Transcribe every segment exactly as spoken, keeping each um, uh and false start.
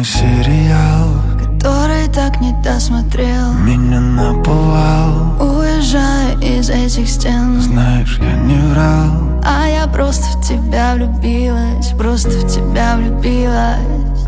сериал, который так не досмотрел. меня наповал. Уезжая из этих стен, Знаешь, я не врал. а я просто в тебя влюбилась, просто в тебя влюбилась.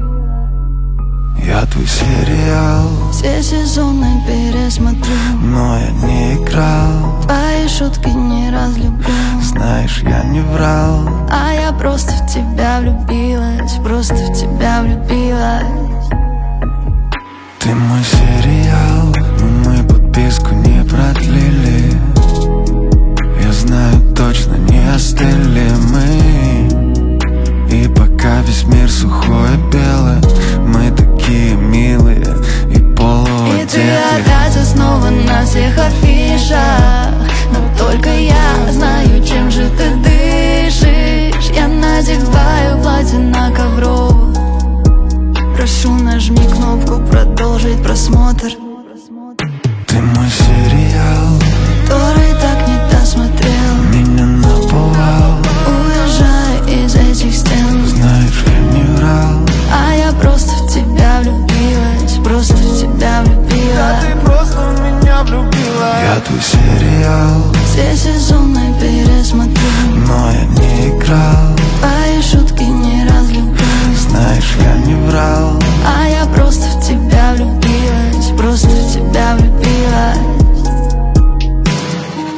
Я твой сериал, Все сезоны пересмотрю, но я не играл. твои шутки не разлюблю. Знаешь, я не врал. А я просто в тебя влюбилась, просто в тебя влюбилась. Ты мой сериал, но мы подписку не продлили. Я знаю, точно не остыли мы. И пока весь мир сухое белое, мы такие милые и полуодетые. И ты опять и снова на всех афишах, но только я знаю, чем же ты дышишь. Я надеваю платье на ковровую. Прошу, нажми кнопку продолжить просмотр. Ты мой сериал, который так не досмотрел. меня наповал. Уезжая из этих стен, Знаешь, я не врал. а я просто в тебя влюбилась, просто в тебя влюбилась. Ты просто в меня влюбилась. Я твой сериал, Все сезоны пересмотрел.